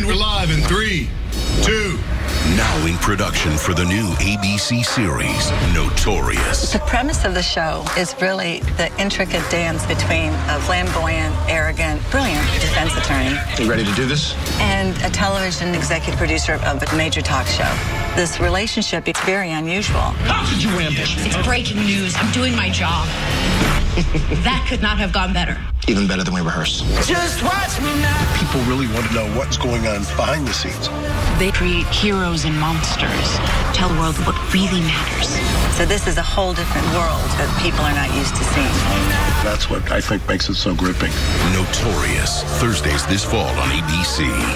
And we're live in 3, 2. Now in production for the new ABC series, Notorious. The premise of the show is really the intricate dance between a flamboyant, arrogant, brilliant defense attorney. You ready to do this? And a television executive producer of a major talk show. This relationship is very unusual. How could you ambush me? It's breaking news. I'm doing my job. That could not have gone better. Even better than we rehearsed. Just watch me now. People really want to know what's going on behind the scenes. They create heroes and monsters. Tell the world what really matters. So this is a whole different world that people are not used to seeing. That's what I think makes it so gripping. Notorious. Thursdays this fall on ABC.